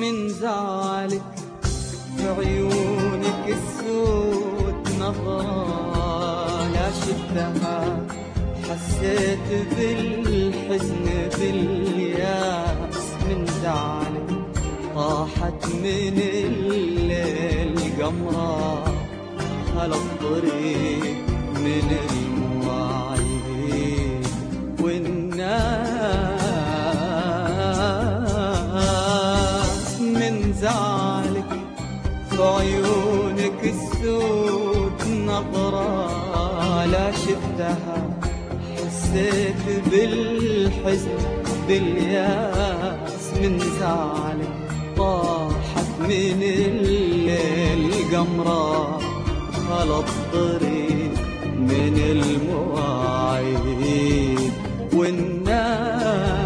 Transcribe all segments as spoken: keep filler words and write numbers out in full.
من زعلك بعيونك السود نظرة لا شفتها، حسيت بالحزن بالياس من زعلك، طاحت من الليل قمرة على الطريق من المواعيد والناس من زعلك بعيونك السود نظرة لا شفتها، حسيت بالحزن بالياس من زعلك، طاحت من الليل قمرة على الطريق من المواعيد والناس.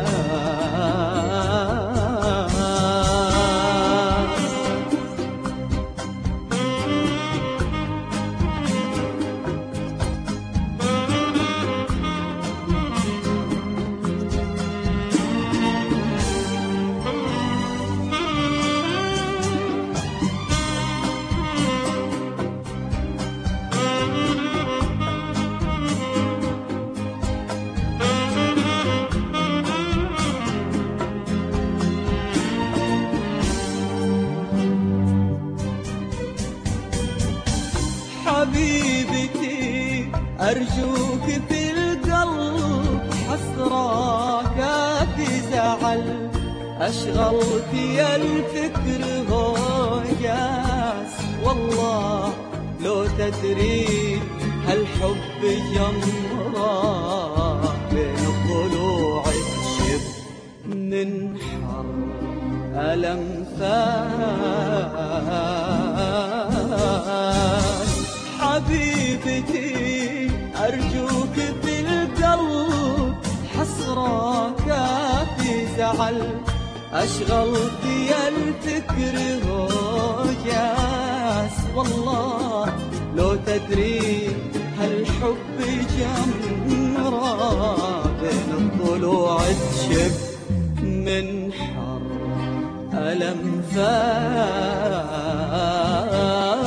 حبيبتي أرجوك في القلب حسراك في زعل، أشغلت يا الفكر هوجاس، والله لو تدري هالحب جمرة بين الضلوع تشب من حر ألم فات. حبيبتي أرجوك بالقلب حسراك في زعل، أشغلت يا الفكر هوجاس، والله لو تدري هالحب جمرة بين الضلوع تشب من حر ألم فات.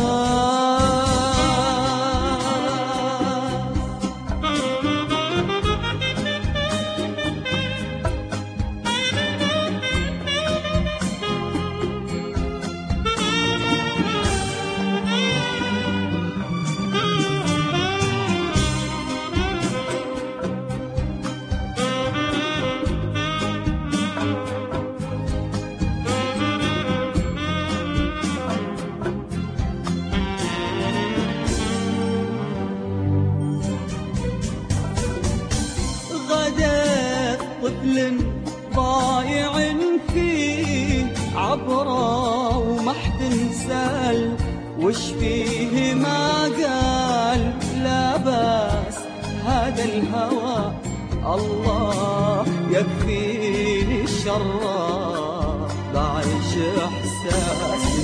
طفل ضايع فيه عبره وما حد سال، وش فيه ما قال لا باس هذا الهوى، الله يكفيني الشر، بعيش احساسي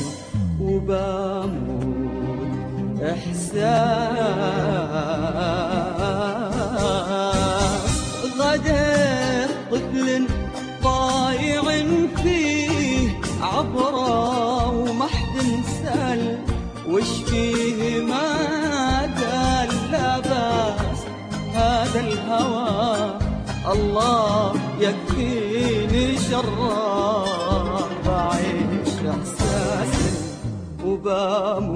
وبموت احساس. غدير طفل ضايع فيه عبره وما حد سال، وش فيه ما قال لا باس هذا الهوى، الله يكفيني شره، بعيش احساسي وبموت